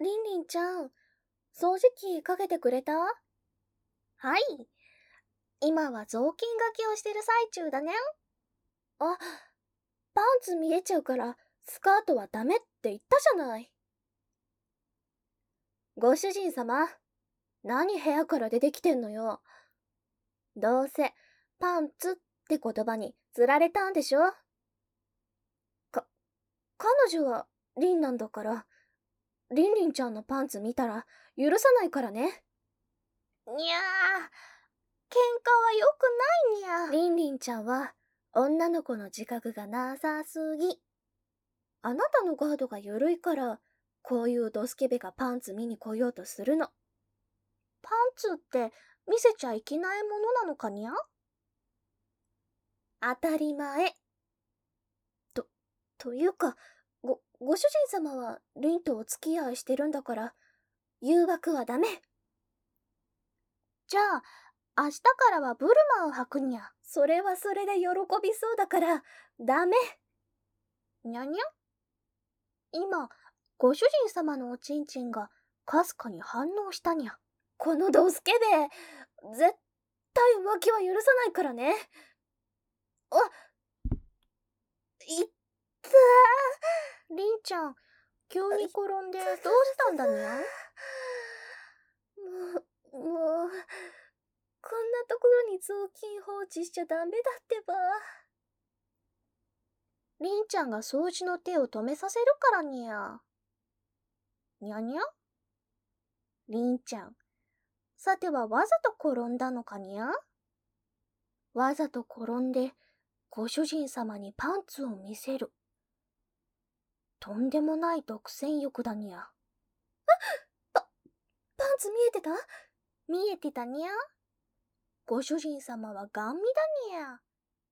りんりんちゃん、掃除機かけてくれた？はい。今は雑巾がけをしてる最中だね。あ、パンツ見えちゃうから、スカートはダメって言ったじゃない。ご主人様、何部屋から出てきてんのよ。どうせ、パンツって言葉に釣られたんでしょ？彼女はリンなんだから、リンリンちゃんのパンツ見たら許さないからね。にゃー、喧嘩は良くないにゃ。リンリンちゃんは女の子の自覚がなさすぎ。あなたのガードが緩いから、こういうドスケベがパンツ見に来ようとするの。パンツって見せちゃいけないものなのかにゃ？当たり前。というか、ご主人様はリンとお付き合いしてるんだから、誘惑はダメ。じゃあ、明日からはブルマを履くにゃ。それはそれで喜びそうだから、ダメ。にゃにゃ？今、ご主人様のおちんちんがかすかに反応したにゃ。このドスケベ、絶対浮気は許さないからね。あ、いったー。りんちゃん、急に転んでどうしたんだにゃ？もう、こんなところに雑巾放置しちゃダメだってば。りんちゃんが掃除の手を止めさせるからにゃ。にゃにゃ？りんちゃん、さてはわざと転んだのかにゃ？わざと転んで、ご主人様にパンツを見せる。とんでもない独占欲だにゃ。パンツ見えてた？見えてたにゃ。ご主人様はガン見だにゃ。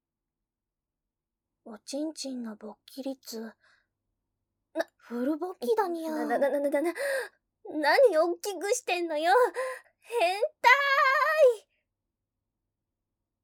おちんちんの勃起率、フル勃起だにゃ。何大きくしてんのよ。変態！